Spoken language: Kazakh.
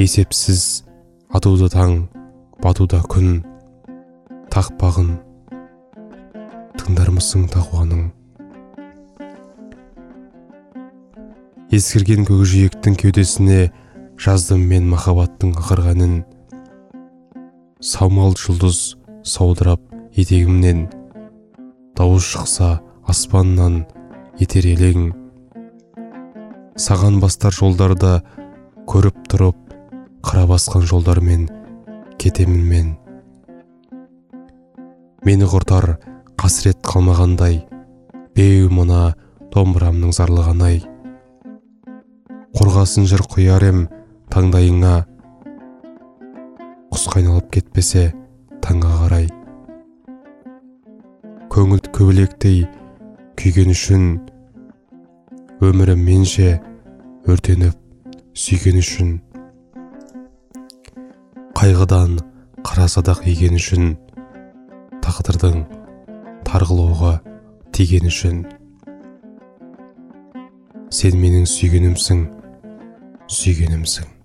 есепсіз атуда таң, батуда күн, тақпағын тыңдармысың тақуаның. Ескірген көкжиектің кеудесіне жаздым мен махаббаттың ақырғанын. Саумал жұлдыз саудырап етегімнен, дауыс шықса аспаннан етер елең. Саған бастар жолдарда көріп тұрып, қара басқан жолдармен кетемін мен. Мені құртар қасірет қалмағандай, беу мына домбырамның зарлығаны-ай. Қорғасын жыр құяр ем таңдайыңа, құс қайналып кетпесе таңға қарай. Көңіл көбелектей күйген үшін, өмірім менше өртеніп сүйген үшін. Қайғыдан қара садақ еген үшін, тағдырдың тарғылауға тиген үшін. Сен менің сүйгенімсің, сүйгенімсің.